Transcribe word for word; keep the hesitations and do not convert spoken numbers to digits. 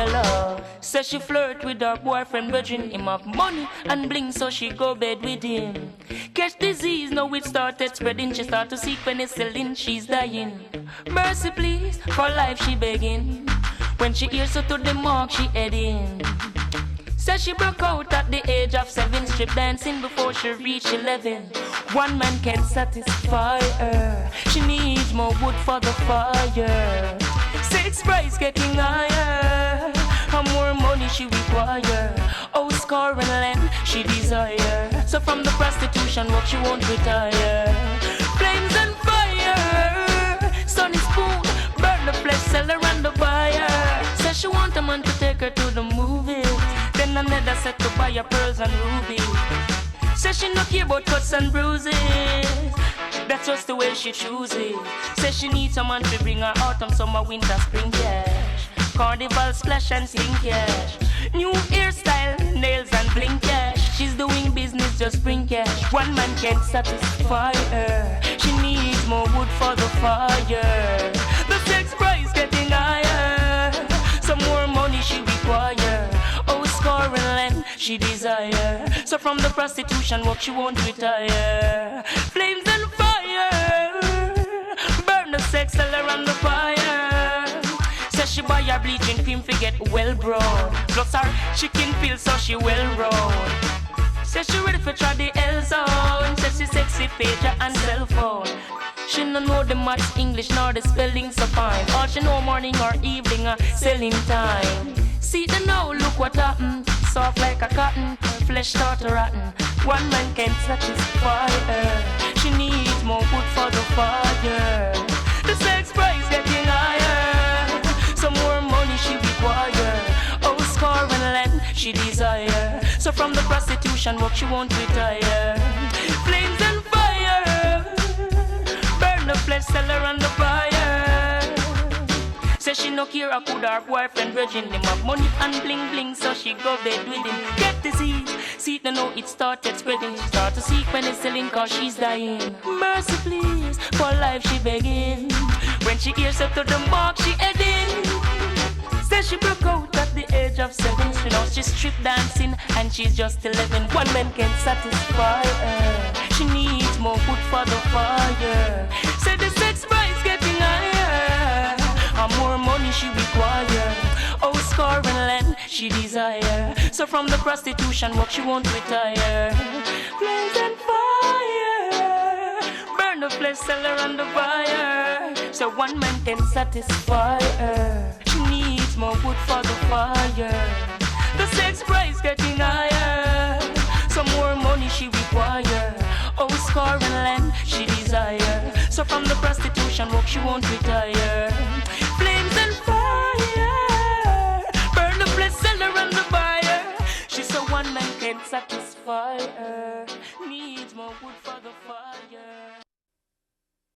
umbrella. Says she flirt with her boyfriend, virgin him of money and bling, so she go bed with him. Catch disease, now it started spreading. She start to seek penicillin, she's dying. Mercy please, for life she begging. When she hears her to the mark, she heading. Says she broke out at the age of seven, strip dancing before she reached eleven. One man can satisfy her, she needs more wood for the fire. Sex price getting higher, and more money she require. Oh, score and land she desire. So from the prostitution work she won't retire. Flames and fire, sunny spoon, burn the flesh seller and the buyer. Says she want a man to take her to the movies, then another set to buy her pearls and rubies. Says she no care about cuts and bruises, that's just the way she chooses. Says she needs someone to bring her autumn, summer, winter, spring cash. Carnival splash and sling cash. New hairstyle, nails and bling cash. She's doing business, just bring cash. One man can't satisfy her, she needs more wood for the fire. The sex price getting higher, some more money she require. Oh, score and land she desire. So from the prostitution work she won't retire. Flames and fire, burn the sex seller and the fire. Says she buy her bleaching cream to get well brown, plus her chicken pills so she well round. Says she ready for try the L zone. Says she sexy pager and cell phone. She no know the maths, English nor the spelling so fine. All she know morning or evening uh, selling time. See the now, look what happened. Soft like a cotton, flesh start to rotten. One man can't satisfy her, she needs more wood for the fire. The sex price getting higher, some more money she require. Oh, score and land she desire. So from the prostitution work she won't retire. Flames and fire, burn the flesh seller and the buyer. Says she no care who her boyfriend virgin him of money and bling bling, so she go bed with him. Get disease, see it know it started spreading. She start to seek penicillin cause she's dying. Mercy please, for life she begging. When she hears her to the mark she heading. Says she broke out at the age of seven. She knows she's strip dancing and she's just eleven. One man can satisfy her, she needs more wood for the fire. Said the sex price getting higher, and more money she require. Oh, score and land she desire. So from the prostitution work she won't retire. Flames and fire, burn the flesh seller and the buyer. So one man can satisfy her, she needs more wood for the fire. The sex price getting higher, some more money she require. Oh, score and land she desire. So from the prostitution work she won't retire. Flames and fire, burn the flesh seller and the buyer. She's so one man can satisfy her.